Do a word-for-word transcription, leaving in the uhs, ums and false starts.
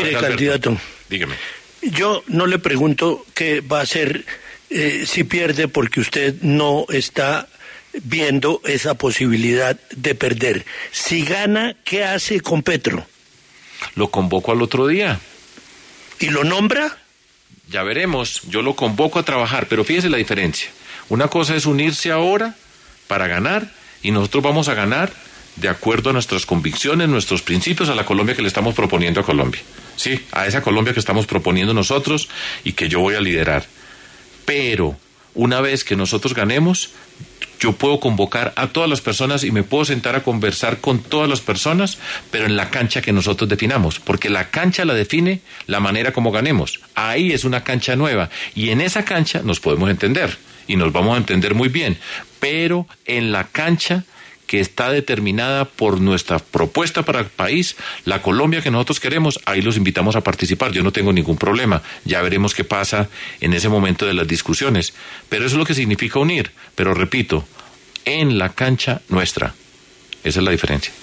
Mire, candidato, dígame. Yo no le pregunto qué va a hacer eh, si pierde, porque usted no está viendo esa posibilidad de perder. Si gana, ¿qué hace con Petro? Lo convoco al otro día. ¿Y lo nombra? Ya veremos, yo lo convoco a trabajar, pero fíjese la diferencia. Una cosa es unirse ahora para ganar, y nosotros vamos a ganar de acuerdo a nuestras convicciones, nuestros principios, a la Colombia que le estamos proponiendo a Colombia. Sí, a esa Colombia que estamos proponiendo nosotros y que yo voy a liderar. Pero una vez que nosotros ganemos, yo puedo convocar a todas las personas y me puedo sentar a conversar con todas las personas, pero en la cancha que nosotros definamos, porque la cancha la define la manera como ganemos. Ahí es una cancha nueva, y en esa cancha nos podemos entender, y nos vamos a entender muy bien, pero en la cancha que está determinada por nuestra propuesta para el país, la Colombia que nosotros queremos, ahí los invitamos a participar. Yo no tengo ningún problema, ya veremos qué pasa en ese momento de las discusiones, pero eso es lo que significa unir, pero repito, en la cancha nuestra, esa es la diferencia.